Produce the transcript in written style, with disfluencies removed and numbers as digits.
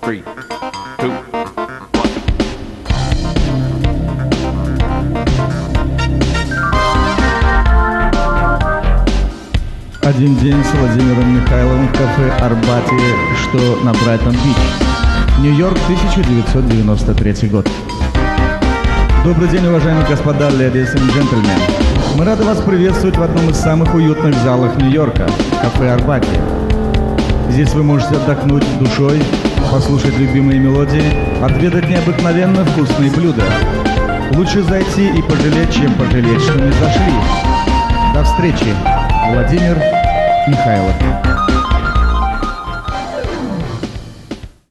3, 2, 1. Один день с Владимиром Михайловым в кафе «Арбате», что на Брайтон-Бич. Нью-Йорк, 1993 год. Добрый день, уважаемые господа, ladies and gentlemen. Мы рады вас приветствовать в одном из самых уютных залов Нью-Йорка – кафе «Арбате». Здесь вы можете отдохнуть душой, послушать любимые мелодии, отведать необыкновенно вкусные блюда. Лучше зайти и пожалеть, чем пожалеть, что не зашли. До встречи, Владимир Михайлов.